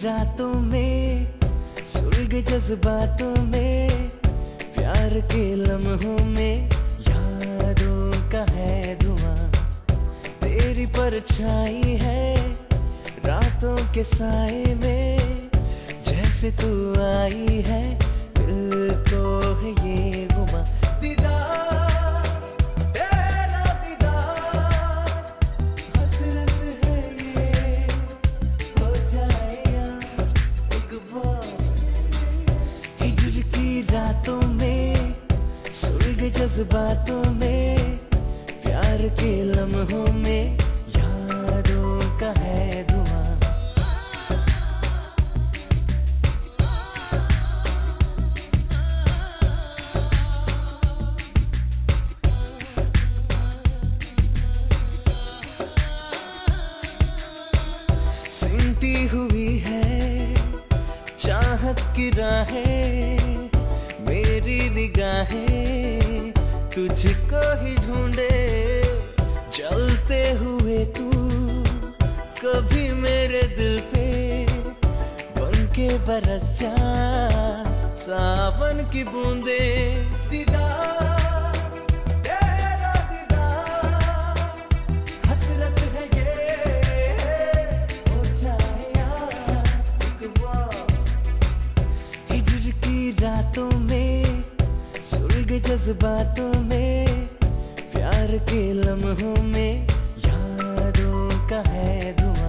रातों में सुलग जज्बातों में प्यार के लम्हों में यादों का है धुआं। तेरी परछाई है रातों के साए में, जैसे तू आई है दिल को है ये गुमा। दीदार तेरा दीदार हसरत है ये, हो जाए यार एक बार। हिजर की रातों में सुलग जज्बातों में प्यार के लम्हों में यादों का है धुआं। सिमटी हुई है चाहत की राहें, मेरी निगाहें तुझको ही ढूंढे। चलते हुए तू कभी मेरे दिल पे बनके बरस जा सावन की बूंदे। दीदार तेरा दीदार हसरत है ये, हो जाए यार एक बार। हिजर की रातों में सुलग जज्बातों में प्यार के लम्हों में यादों का है धुआं।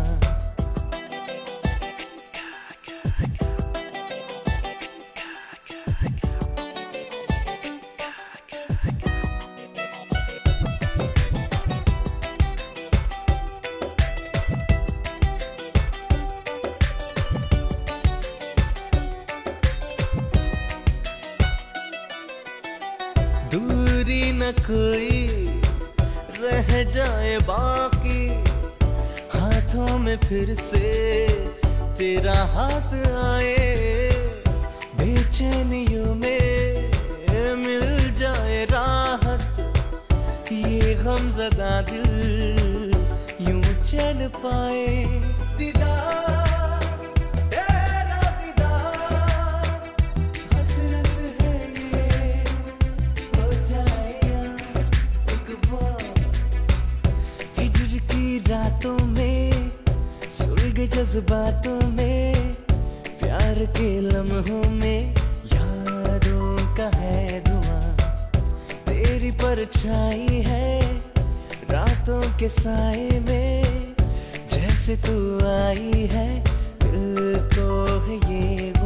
दूरी न कोई रह जाए बाकी, हाथों में फिर से तेरा हाथ आए। बेचैनियों में मिल जाए राहत, ये गमज़दा दिल यूं चल पाए। दीदार तेरा दीदार हसरत है ये, हो जाए यार एक बार। हिजर की रातों में सुलग जज्बातों में प्यार के लम्हों में यादों का है धुआं। तेरी परछाई है रातों के साए में, जैसे तू आई है दिल को है ये